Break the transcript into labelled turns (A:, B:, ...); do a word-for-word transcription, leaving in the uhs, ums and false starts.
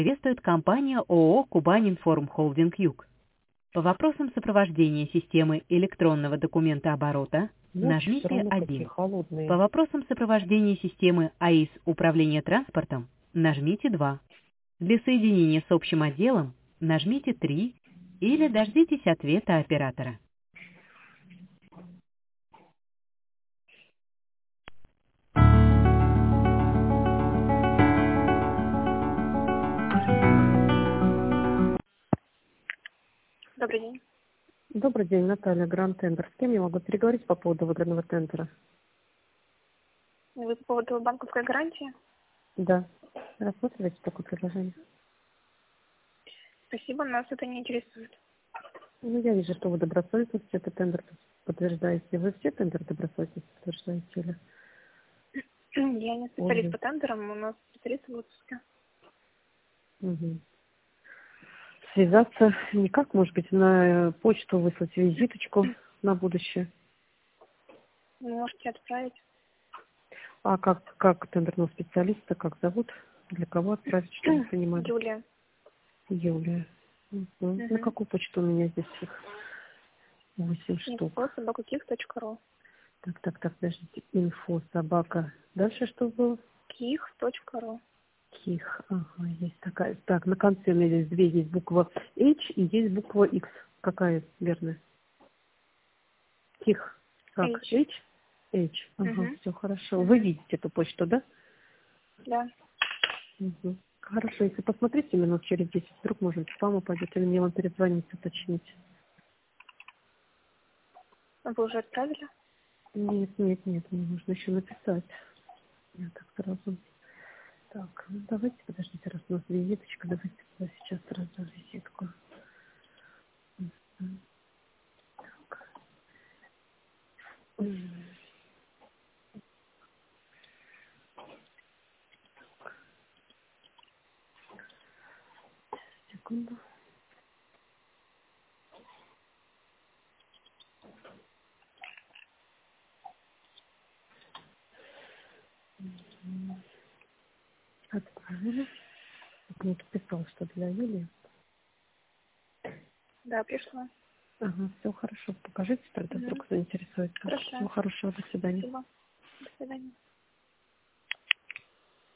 A: Приветствует компания ООО «Кубань-Информ Холдинг Юг». По вопросам сопровождения системы электронного документооборота
B: Ночи все
A: нажмите
B: равно какие
A: один.
B: холодные.
A: По вопросам сопровождения системы АИС управления транспортом нажмите два. Для соединения с общим отделом нажмите три или дождитесь ответа оператора. Добрый день.
B: Добрый день, Наталья, Гранд Тендер. С кем я могу переговорить по поводу выгодного тендера?
A: Вы по поводу банковской гарантии?
B: Да. Рассматриваете такое предложение?
A: Спасибо, нас это не интересует.
B: Ну, я вижу, что вы добросовестность этот тендер подтверждаете. Вы все тендеры добросовестность подтверждаете или?
A: Я не специалист
B: Ой.
A: по тендерам, у нас специалист в отпуске.
B: Угу. Связаться никак, может быть, на почту выслать визиточку на будущее.
A: Вы можете отправить.
B: А как, как тендерного специалиста, как зовут? Для кого отправить, чтобы вы понимали?
A: Юлия.
B: Юлия. Угу.
A: Угу.
B: На какую почту у меня здесь их? Восемь штук.
A: Инфо собака ких точка ру.
B: Так, так, так, подождите. Инфо, собака. Дальше что было?
A: ких точка ру.
B: Ких. Ага, есть такая. Так, на конце у меня здесь две. Есть буква H и есть буква X. Какая верная? Ких. Так,
A: H.
B: H? H. Ага,
A: Угу.
B: все хорошо.
A: Угу.
B: Вы видите эту почту, да?
A: Да.
B: Угу. Хорошо, если посмотрите минут через десять, вдруг, может, в спам упадет, или мне вам перезвонить, уточнить.
A: Вы уже отправили?
B: Нет, нет, нет, мне нужно еще написать. Я так сразу. Так, ну давайте, подождите, раз у нас визиточка, давайте я сейчас сразу визитку. Мгм. Так. М, Секунду. М, Отправили. Мне писал, что для Юлии.
A: Да, пришла.
B: Ага, все хорошо. Покажите, тогда
A: Угу.
B: вдруг заинтересуется.
A: Хорошо.
B: Всего хорошего, до свидания.
A: Спасибо. До свидания.